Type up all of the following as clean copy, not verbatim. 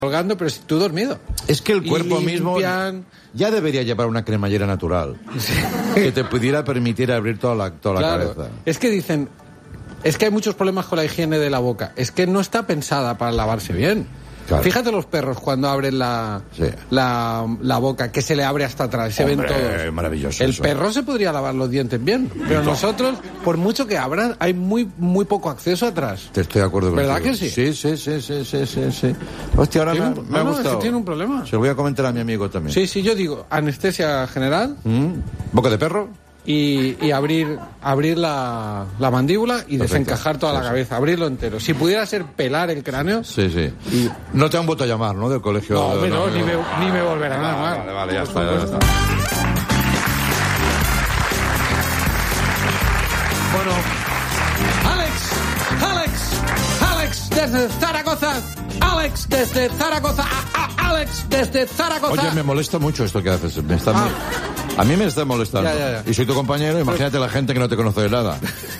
colgando, pero si tú dormido. Es que el cuerpo mismo ya debería llevar una cremallera natural que te pudiera permitir abrir toda la cabeza. Es que dicen, es que hay muchos problemas con la higiene de la boca. Es que no está pensada para lavarse bien. Claro. Fíjate los perros cuando abren la boca, que se le abre hasta atrás, se ven todos. Maravilloso. El perro se podría lavar los dientes bien, pero nosotros, por mucho que abran, hay muy poco acceso atrás. Te estoy de acuerdo contigo. ¿Verdad que sí? Sí. Hostia, ahora me ha gustado. Tiene un problema. Se lo voy a comentar a mi amigo también. Sí, yo digo, anestesia general. Boca de perro. Y abrir la mandíbula y perfecto. Desencajar toda la cabeza, abrirlo entero. Si pudiera ser pelar el cráneo. Sí. Y no te han vuelto a llamar, ¿no? Del colegio. No, ni me volverán a llamar. Vale, ya está. Bueno, Alex desde Zaragoza. Alex desde Zaragoza. Alex desde Zaragoza. Oye, me molesta mucho esto que haces. A mí me está molestando. Ya. Y soy tu compañero, imagínate la gente que no te conoce de nada.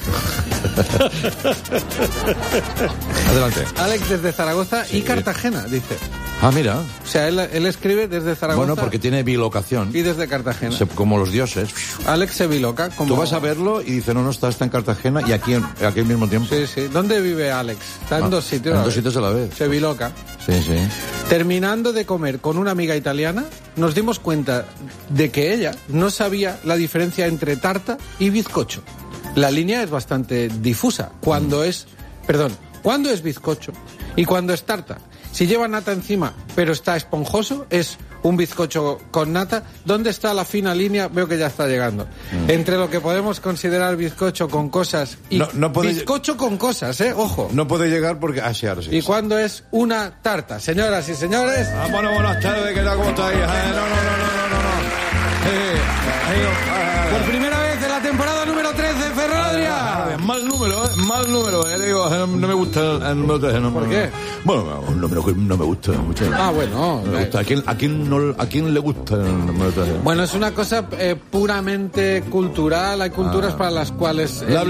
Adelante. Alex desde Zaragoza y Cartagena, dice. Ah, mira. O sea, él escribe desde Zaragoza. Bueno, porque tiene bilocación. Y desde Cartagena. Como los dioses. Alex se biloca. Tú vas a verlo y dice, no, está en Cartagena y aquí al mismo tiempo. Sí. ¿Dónde vive Alex? Está en dos sitios. En dos sitios a la vez. Se biloca. Sí. Terminando de comer con una amiga italiana, nos dimos cuenta de que ella no sabía la diferencia entre tarta y bizcocho. La línea es bastante difusa. ¿Cuándo es bizcocho y cuándo es tarta? Si lleva nata encima, pero está esponjoso, es un bizcocho con nata. ¿Dónde está la fina línea? Veo que ya está llegando. Entre lo que podemos considerar bizcocho con cosas y bizcocho con cosas, Ojo. No puede llegar porque... ahora sí. ¿Y cuándo es una tarta? Señoras y señores... Bueno, buenas tardes, ¿qué tal? ¿Cómo estáis? No. Por primera vez en la temporada número 13, Ferran Adrià. Mal número. Digo, no me gusta el número 13. ¿Por qué? Bueno, no me gusta mucho. Bueno. Me gusta. ¿A quién le gusta el número 13? Bueno, es una cosa puramente cultural. Hay culturas para las cuales... Bla.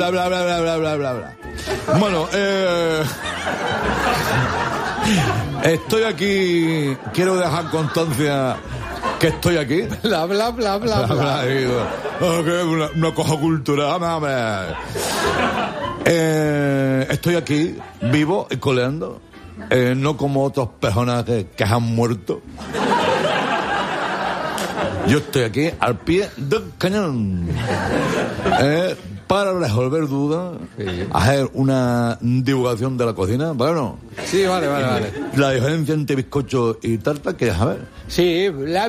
Bueno, estoy aquí. Quiero dejar constancia que estoy aquí. Bla. Una cosa cultural. Estoy aquí, vivo y coleando. No como otros personajes que han muerto. Yo estoy aquí al pie del cañón. Para resolver dudas, hacer una divulgación de la cocina, ¿vale o no? Sí, vale. La diferencia entre bizcocho y tarta, ¿quieres saber? Sí, bla.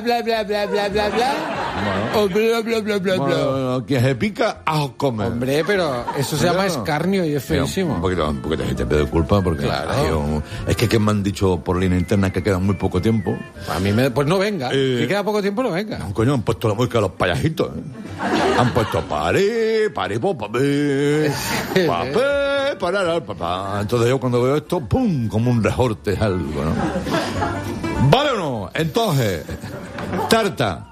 O bla. Bueno, quien se pica, ajo come. Hombre, pero eso se llama escarnio y es feísimo. Un poquito te pido disculpas porque... Claro. Es que me han dicho por línea interna que queda muy poco tiempo. A mí pues no venga. Si queda poco tiempo, no venga. Coño, han puesto la música de los payasitos. Han puesto papé, papá. Entonces yo cuando veo esto, ¡pum!, como un resorte, algo, ¿no? ¿Vale o no? Entonces, tarta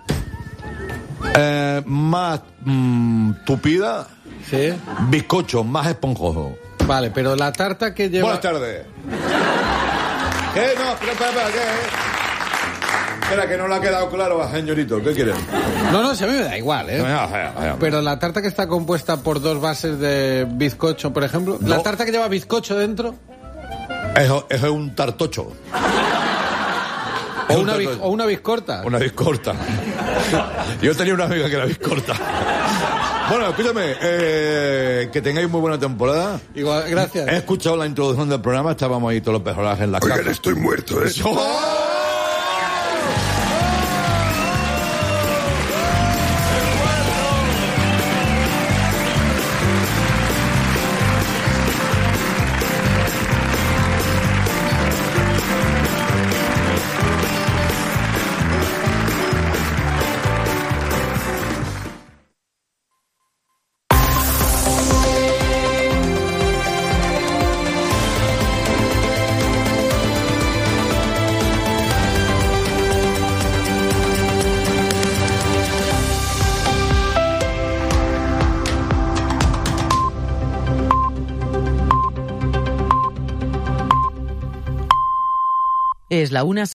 más tupida. Sí. Bizcocho más esponjoso. Vale, pero la tarta que lleva... Buenas tardes. ¿Qué? No, espera, ¿qué? Espera, que no le ha quedado claro a señorito. ¿Qué quieren? No, si a mí me da igual, Pero la tarta que está compuesta por dos bases de bizcocho, por ejemplo... No. ¿La tarta que lleva bizcocho dentro? Eso es un tartocho. O una bizcorta. Una bizcorta. Yo tenía una amiga que era bizcorta. Bueno, escúchame, que tengáis muy buena temporada. Igual, gracias. He escuchado la introducción del programa, estábamos ahí todos los personajes en la casa. Oigan, estoy muerto, la una.